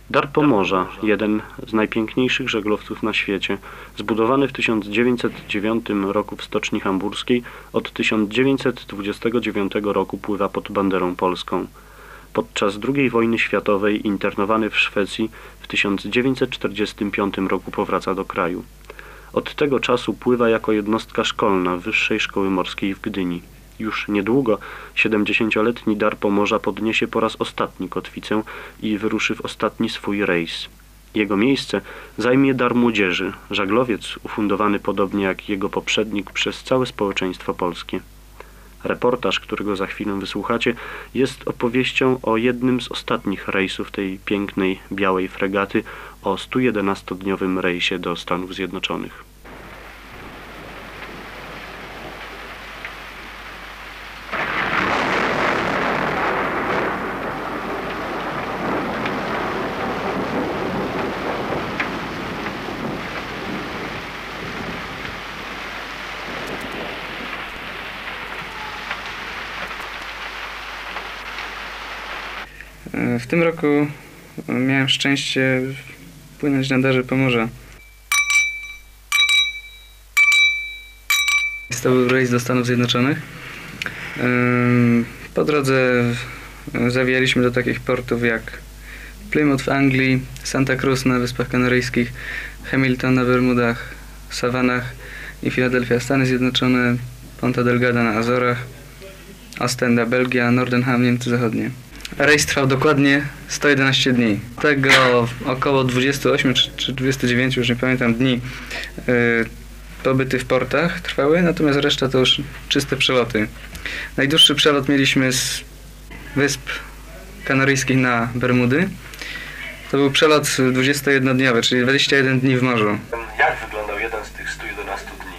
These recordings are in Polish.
Dar Pomorza, jeden z najpiękniejszych żaglowców na świecie, zbudowany w 1909 roku w Stoczni Hamburskiej, od 1929 roku pływa pod banderą polską. Podczas II wojny światowej internowany w Szwecji w 1945 roku powraca do kraju. Od tego czasu pływa jako jednostka szkolna Wyższej Szkoły Morskiej w Gdyni. Już niedługo 70-letni Dar Pomorza podniesie po raz ostatni kotwicę i wyruszy w ostatni swój rejs. Jego miejsce zajmie Dar Młodzieży, żaglowiec ufundowany podobnie jak jego poprzednik przez całe społeczeństwo polskie. Reportaż, którego za chwilę wysłuchacie, jest opowieścią o jednym z ostatnich rejsów tej pięknej, białej fregaty, o 111-dniowym rejsie do Stanów Zjednoczonych. W tym roku miałem szczęście płynąć na Darze Pomorza. To był rejs do Stanów Zjednoczonych. Po drodze zawijaliśmy do takich portów jak Plymouth w Anglii, Santa Cruz na Wyspach Kanaryjskich, Hamilton na Bermudach, Savannah i Filadelfia, Stany Zjednoczone, Ponta Delgada na Azorach, Ostenda, Belgia, Nordenham, Niemcy Zachodnie. Rejs trwał dokładnie 111 dni. Tego około 28 czy 29, już nie pamiętam, dni pobyty w portach trwały, natomiast reszta to już czyste przeloty. Najdłuższy przelot mieliśmy z Wysp Kanaryjskich na Bermudy. To był przelot 21-dniowy, czyli 21 dni w morzu. Jak wyglądał jeden z tych 111 dni?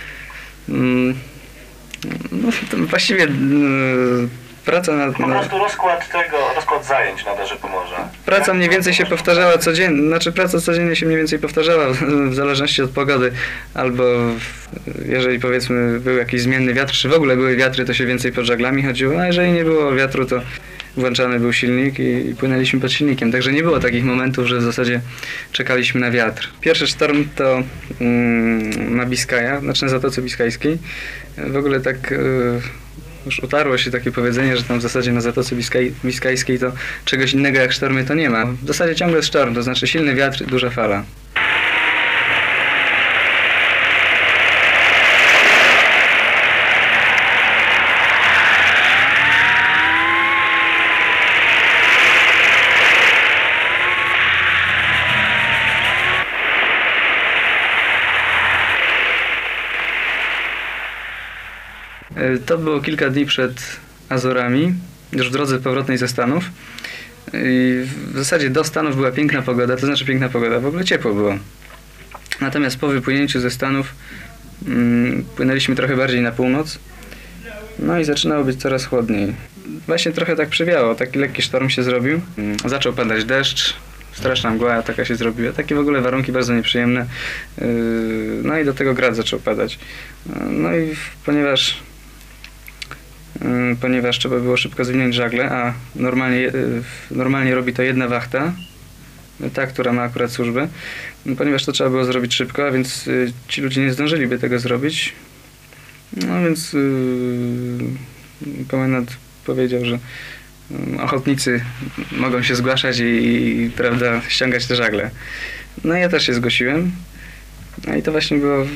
No, to właściwie praca na... Po prostu rozkład zajęć na Darze Pomorza. Praca mniej więcej się powtarzała codziennie, praca codziennie się mniej więcej powtarzała w zależności od pogody, albo jeżeli powiedzmy był jakiś zmienny wiatr, czy w ogóle były wiatry, to się więcej pod żaglami chodziło, a jeżeli nie było wiatru, to włączany był silnik i płynęliśmy pod silnikiem, także nie było takich momentów, że w zasadzie czekaliśmy na wiatr. Pierwszy sztorm to na Biskaja, na Zatoce Biskajskiej. W ogóle tak już utarło się takie powiedzenie, że tam w zasadzie na Zatoce Biskajskiej to czegoś innego jak sztormy to nie ma. W zasadzie ciągle jest sztorm, to znaczy silny wiatr, duża fala. To było kilka dni przed Azorami, już w drodze powrotnej ze Stanów. I w zasadzie do Stanów była piękna pogoda, to znaczy piękna pogoda, w ogóle ciepło było. Natomiast po wypłynięciu ze Stanów płynęliśmy trochę bardziej na północ, no i zaczynało być coraz chłodniej. Właśnie trochę tak przywiało, taki lekki sztorm się zrobił. Zaczął padać deszcz, straszna mgła taka się zrobiła, takie w ogóle warunki bardzo nieprzyjemne. No i do tego grad zaczął padać. No i ponieważ trzeba było szybko zwinąć żagle, a normalnie robi to jedna wachta, ta, która ma akurat służbę, ponieważ to trzeba było zrobić szybko, a więc ci ludzie nie zdążyliby tego zrobić. No więc komendant powiedział, że ochotnicy mogą się zgłaszać i prawda, ściągać te żagle. No ja też się zgłosiłem. No i to właśnie było...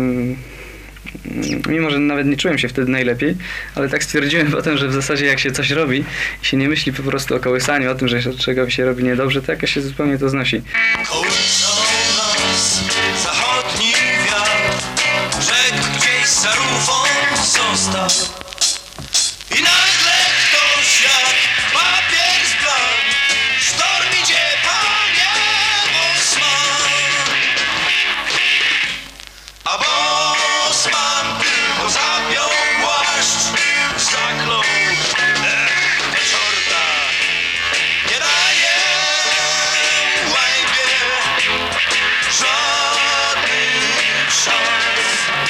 Mimo że nawet nie czułem się wtedy najlepiej, ale tak stwierdziłem potem, że w zasadzie jak się coś robi i się nie myśli po prostu o kołysaniu, o tym, że czegoś się robi niedobrze, to jakoś się zupełnie to znosi. Kołysał nas zachodni wiatr, rzekł gdzieś za rufą został i nagle ktoś jak papier zbladł, sztorm idzie, panie Bosman, a Bosman tylko zapiął płaszcz, zaklął, do czorta, nie daje łajbie żadny szans.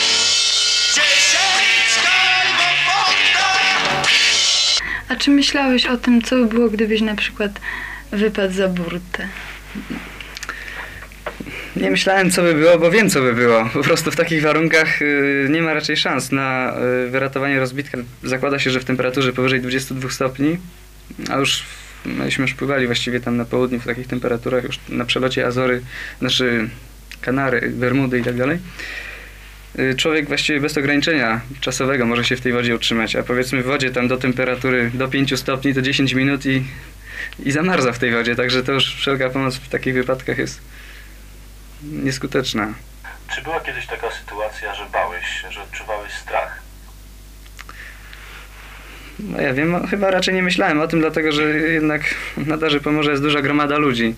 10 skalmofonta. A czy myślałeś o tym, co by było, gdybyś na przykład wypadł za burtę? Nie myślałem, co by było, bo wiem, co by było. Po prostu w takich warunkach nie ma raczej szans na wyratowanie rozbitka. Zakłada się, że w temperaturze powyżej 22 stopni, a już myśmy już pływali właściwie tam na południu w takich temperaturach, już na przelocie Azory, znaczy Kanary, Bermudy i tak dalej. Człowiek właściwie bez ograniczenia czasowego może się w tej wodzie utrzymać, a powiedzmy w wodzie tam do temperatury do 5 stopni to 10 minut i zamarza w tej wodzie, także to już wszelka pomoc w takich wypadkach jest nieskuteczna. Czy była kiedyś taka sytuacja, że bałeś się, że odczuwałeś strach? No ja wiem, chyba raczej nie myślałem o tym, dlatego że jednak na Darze Pomorza jest duża gromada ludzi.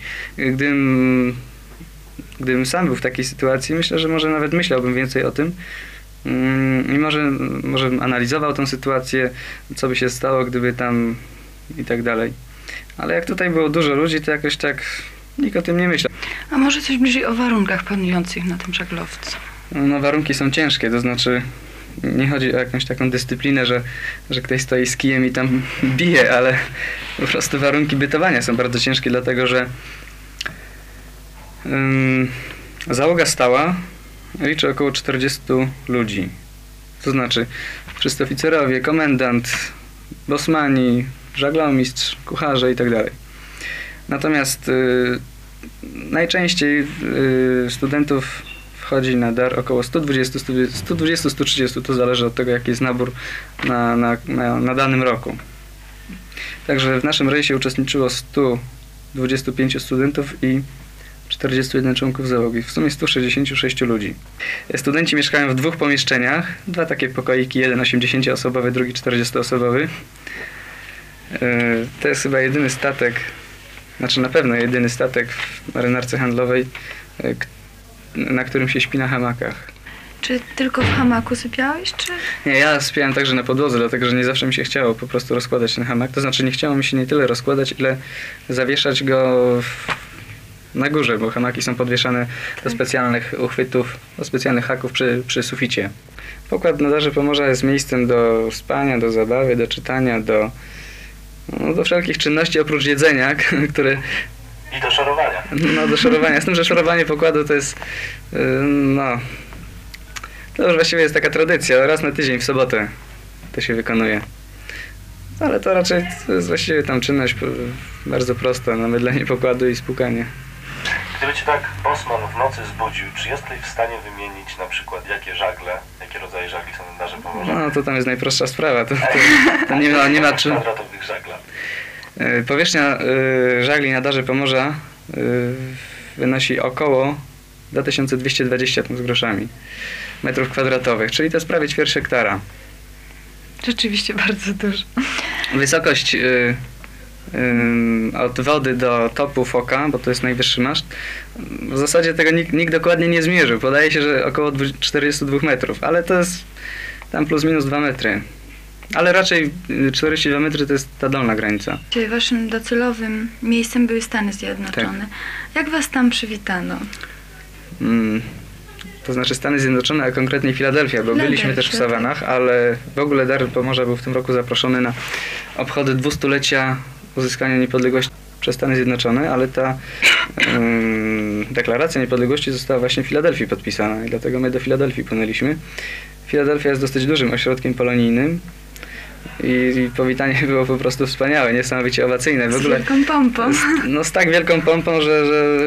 Gdybym sam był w takiej sytuacji, myślę, że może nawet myślałbym więcej o tym i może analizował tą sytuację, co by się stało, gdyby tam i tak dalej. Ale jak tutaj było dużo ludzi, to jakoś tak nikt o tym nie myślał. A może coś bliżej o warunkach panujących na tym żaglowcu? No warunki są ciężkie, to znaczy nie chodzi o jakąś taką dyscyplinę, że ktoś stoi z kijem i tam bije, ale po prostu warunki bytowania są bardzo ciężkie, dlatego że załoga stała liczy około 40 ludzi. To znaczy wszyscy oficerowie, komendant, bosmani, żaglomistrz, kucharze i tak dalej. Natomiast najczęściej studentów wchodzi na dar około 120-130, to zależy od tego, jaki jest nabór na danym roku. Także w naszym rejsie uczestniczyło 125 studentów i 41 członków załogi, w sumie 166 ludzi. Studenci mieszkają w dwóch pomieszczeniach, dwa takie pokoiki, jeden 80-osobowy, drugi 40-osobowy. To jest chyba jedyny statek, znaczy na pewno jedyny statek w marynarce handlowej, na którym się śpi na hamakach. Czy tylko w hamaku sypiałeś, czy... Nie, ja sypiałem także na podłodze, dlatego że nie zawsze mi się chciało po prostu rozkładać ten hamak. To znaczy nie chciało mi się nie tyle rozkładać, ile zawieszać go na górze, bo hamaki są podwieszane do specjalnych uchwytów, do specjalnych haków przy suficie. Pokład na Darze Pomorza jest miejscem do spania, do zabawy, do czytania, do wszelkich czynności oprócz jedzenia, które... I do szorowania. No, do szorowania. Z tym, że szorowanie pokładu to jest... To już właściwie jest taka tradycja. Raz na tydzień w sobotę to się wykonuje. Ale to raczej to jest właściwie tam czynność bardzo prosta. Namydlenie pokładu i spłukanie. Gdyby cię tak bosman w nocy zbudził, czy jesteś w stanie wymienić na przykład jakie rodzaje żagli są na Darze Pomorza? No to tam jest najprostsza sprawa. To nie ma czym... kwadratowych żagla. Powierzchnia żagli na Darze Pomorza wynosi około 2220 z groszami metrów kwadratowych, czyli to jest prawie ćwierć hektara. Rzeczywiście bardzo dużo. Wysokość od wody do topu foka, bo to jest najwyższy maszt, w zasadzie tego nikt dokładnie nie zmierzył. Podaje się, że około 42 metrów, ale to jest tam plus minus 2 metry. Ale raczej 42 metry to jest ta dolna granica. Waszym docelowym miejscem były Stany Zjednoczone. Tak. Jak was tam przywitano? To znaczy Stany Zjednoczone, a konkretnie Filadelfia, bo byliśmy też w Sawanach, ale w ogóle Dar Pomorza był w tym roku zaproszony na obchody 200-lecia uzyskania niepodległości przez Stany Zjednoczone, ale ta deklaracja niepodległości została właśnie w Filadelfii podpisana i dlatego my do Filadelfii płynęliśmy. Filadelfia jest dosyć dużym ośrodkiem polonijnym i powitanie było po prostu wspaniałe, niesamowicie owacyjne. W ogóle, z wielką pompą. Z tak wielką pompą, że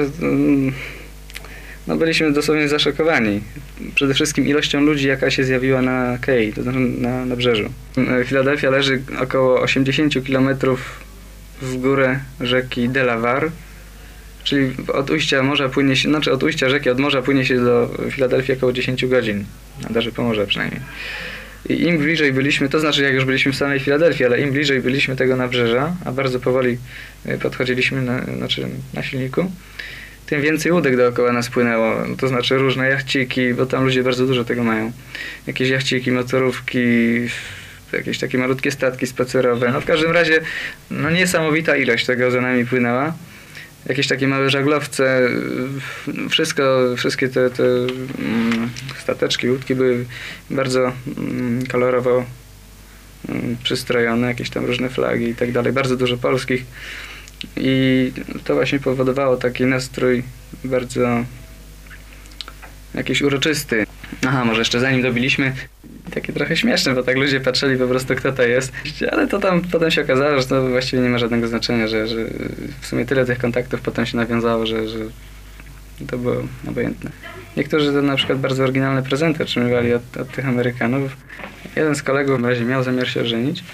byliśmy dosłownie zaszokowani. Przede wszystkim ilością ludzi, jaka się zjawiła na kei, to znaczy na nabrzeżu. Filadelfia leży około 80 km w górę rzeki Delaware, czyli od ujścia morza płynie się, od ujścia rzeki od morza płynie się do Filadelfii około 10 godzin, na Darze Pomorza przynajmniej. I im bliżej byliśmy, to znaczy jak już byliśmy w samej Filadelfii, ale im bliżej byliśmy tego nabrzeża, a bardzo powoli podchodziliśmy na silniku, tym więcej łódek dookoła nas płynęło, to znaczy różne jachciki, bo tam ludzie bardzo dużo tego mają. Jakieś jachciki, motorówki, jakieś takie malutkie statki spacerowe. No w każdym razie niesamowita ilość tego za nami płynęła. Jakieś takie małe żaglowce, wszystkie te stateczki, łódki były bardzo kolorowo przystrojone, jakieś tam różne flagi i tak dalej. Bardzo dużo polskich. I to właśnie powodowało taki nastrój bardzo jakiś uroczysty. Aha, może jeszcze zanim dobiliśmy, takie trochę śmieszne, bo tak ludzie patrzyli po prostu, kto to jest. Ale to tam potem się okazało, że to właściwie nie ma żadnego znaczenia, że w sumie tyle tych kontaktów potem się nawiązało, że to było obojętne. Niektórzy to na przykład bardzo oryginalne prezenty otrzymywali od tych Amerykanów. Jeden z kolegów w razie miał zamiar się ożenić.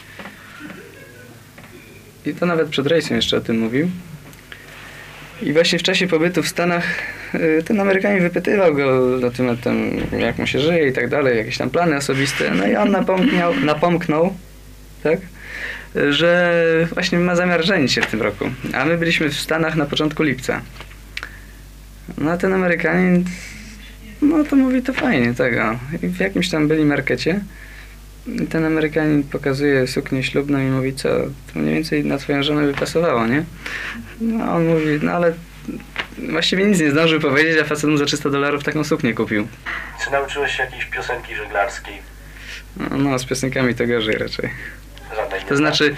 I to nawet przed rejsem jeszcze o tym mówił. I właśnie w czasie pobytu w Stanach ten Amerykanin wypytywał go o tym, jak mu się żyje i tak dalej, jakieś tam plany osobiste. No i on napomknął, tak, że właśnie ma zamiar żenić się w tym roku. A my byliśmy w Stanach na początku lipca. No a ten Amerykanin, no to mówi, to fajnie, tak. I w jakimś tam byli markecie. I ten Amerykanin pokazuje suknię ślubną i mówi, co, to mniej więcej na twoją żonę by pasowało, nie? No on mówi, no ale właściwie nic nie zdążył powiedzieć, a facet mu za $300 taką suknię kupił. Czy nauczyłeś się jakiejś piosenki żeglarskiej? No z piosenkami to gorzej raczej. Żadnej nie To znaczy,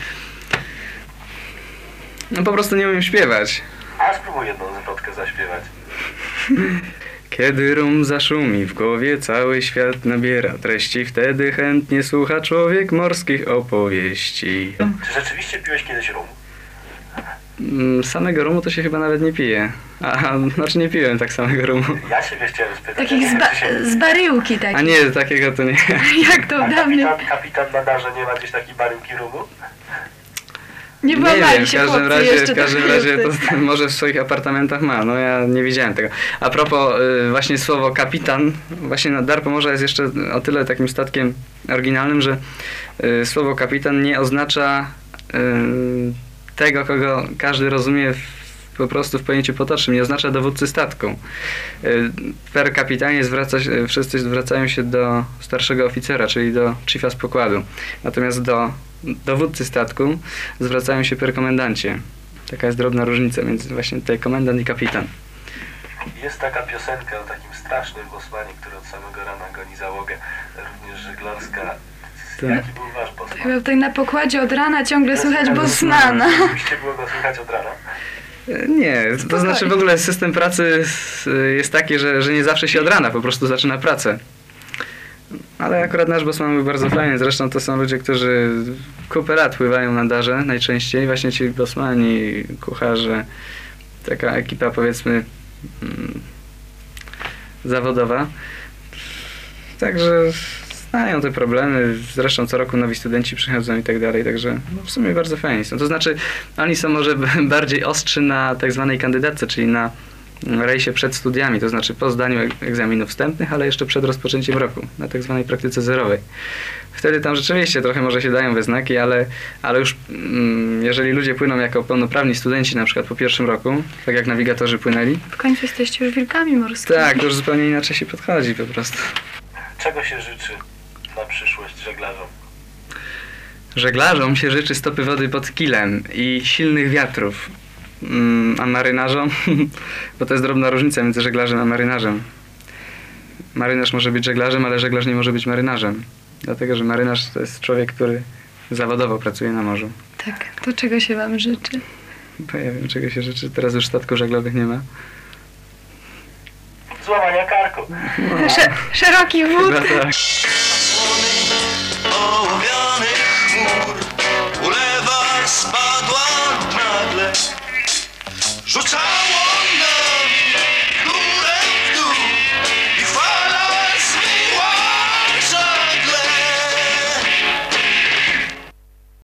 no po prostu nie umiem śpiewać. A spróbuj jedną zwrotkę zaśpiewać. Kiedy rum zaszumi, w głowie cały świat nabiera treści, wtedy chętnie słucha człowiek morskich opowieści. Czy rzeczywiście piłeś kiedyś rum? Samego rumu to się chyba nawet nie pije. Znaczy nie piłem tak samego rumu. Ja ciebie chciałem spytać. Takich z baryłki takich. A nie, takiego to nie. Jak to dawniej. Kapitan na darze nie ma gdzieś takiej baryłki rumu? Nie Nie włamali wiem, się chłopcy jeszcze w każdym tak razie chłopcy. to może w swoich apartamentach ma, no ja nie widziałem tego. A propos właśnie słowo kapitan, właśnie Dar Pomorza jest jeszcze o tyle takim statkiem oryginalnym, że słowo kapitan nie oznacza tego, kogo każdy rozumie po prostu w pojęciu potocznym, nie oznacza dowódcy statku. Per kapitanie wszyscy zwracają się do starszego oficera, czyli do chiefa z pokładu. Natomiast do dowódcy statku zwracają się per komendancie. Taka jest drobna różnica między właśnie tutaj komendant i kapitan. Jest taka piosenka o takim strasznym bosmanie, który od samego rana goni załogę, również żeglarska. Tak. Jaki był wasz bosman? Chyba tutaj na pokładzie od rana ciągle słychać Bosmana. Oczywiście było go słychać od rana. Nie, to znaczy w ogóle system pracy jest taki, że nie zawsze się od rana po prostu zaczyna pracę. Ale akurat nasz bosman był bardzo fajny. Zresztą to są ludzie, którzy kupę lat pływają na darze najczęściej. Właśnie ci bosmani, kucharze, taka ekipa powiedzmy zawodowa. Także znają te problemy. Zresztą co roku nowi studenci przychodzą i tak dalej. Także w sumie bardzo fajni są. To znaczy oni są może bardziej ostrzy na tak zwanej kandydatce, czyli na rejsie przed studiami, to znaczy po zdaniu egzaminów wstępnych, ale jeszcze przed rozpoczęciem roku, na tak zwanej praktyce zerowej. Wtedy tam rzeczywiście trochę może się dają we znaki, ale już jeżeli ludzie płyną jako pełnoprawni studenci na przykład po pierwszym roku, tak jak nawigatorzy płynęli, W końcu jesteście już wilkami morskimi. tak, to już zupełnie inaczej się podchodzi po prostu. Czego się życzy na przyszłość żeglarzom? Żeglarzom się życzy stopy wody pod kilem i silnych wiatrów. A marynarzom? Bo to jest drobna różnica między żeglarzem a marynarzem. Marynarz może być żeglarzem, ale żeglarz nie może być marynarzem. Dlatego, że marynarz to jest człowiek, który zawodowo pracuje na morzu. Tak, to czego się wam życzy? Bo ja wiem, czego się życzy. Teraz już statków żaglowych nie ma. Złamania karku. Szeroki wód. Chyba tak. Ołowiany chmur, ulewa spadła nagle, rzucała